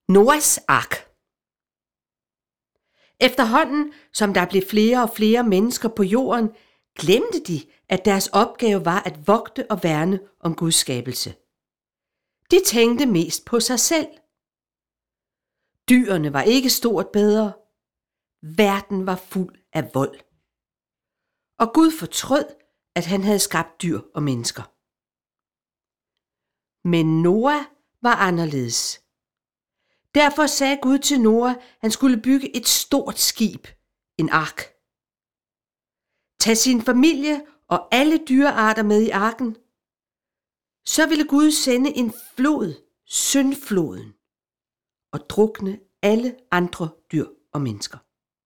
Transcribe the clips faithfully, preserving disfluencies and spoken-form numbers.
Noas ark. Efterhånden, som der blev flere og flere mennesker på jorden, glemte de, at deres opgave var at vogte og værne om Guds skabelse. De tænkte mest på sig selv. Dyrene var ikke stort bedre. Verden var fuld af vold. Og Gud fortrød, at han havde skabt dyr og mennesker. Men Noah var anderledes. Derfor sagde Gud til Noah, han skulle bygge et stort skib, en ark. Tag sin familie og alle dyrearter med i arken. Så ville Gud sende en flod, syndfloden, og drukne alle andre dyr og mennesker.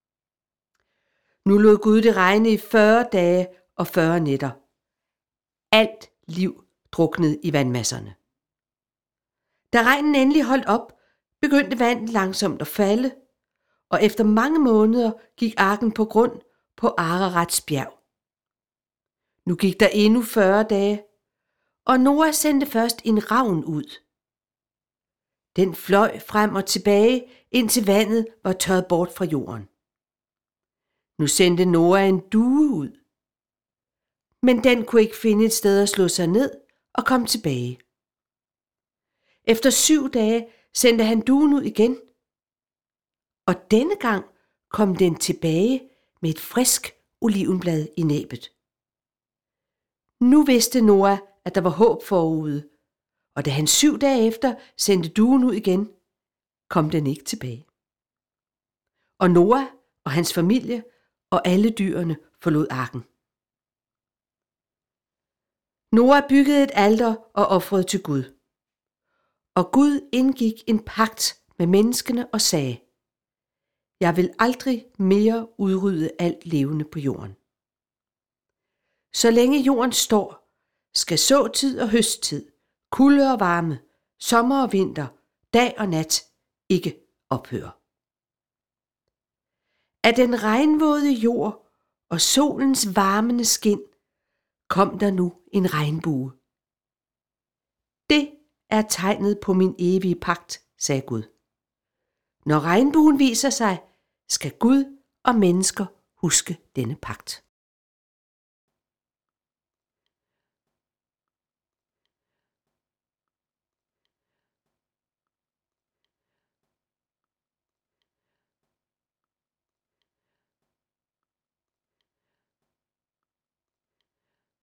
Nu lod Gud det regne i fyrre dage og fyrre nætter. Alt liv druknede i vandmasserne. Da regnen endelig holdt op, begyndte vandet langsomt at falde, og efter mange måneder gik arken på grund på Ararats bjerg. Nu gik der endnu fyrre dage, og Noah sendte først en ravn ud. Den fløj frem og tilbage, indtil vandet var tørret bort fra jorden. Nu sendte Noah en due ud, men den kunne ikke finde et sted at slå sig ned og komme tilbage. Efter syv dage sendte han duen ud igen, og denne gang kom den tilbage med et frisk olivenblad i næbet. Nu vidste Noah, at der var håb forude, og da han syv dage efter sendte duen ud igen, kom den ikke tilbage. Og Noah og hans familie og alle dyrene forlod arken. Noah byggede et alter og ofrede til Gud. Og Gud indgik en pagt med menneskene og sagde: Jeg vil aldrig mere udrydde alt levende på jorden. Så længe jorden står, skal såtid og høsttid, kulde og varme, sommer og vinter, dag og nat ikke ophøre. Af den regnvåde jord og solens varmende skin kom der nu en regnbue. Det er tegnet på min evige pagt, sagde Gud. Når regnbuen viser sig, skal Gud og mennesker huske denne pagt.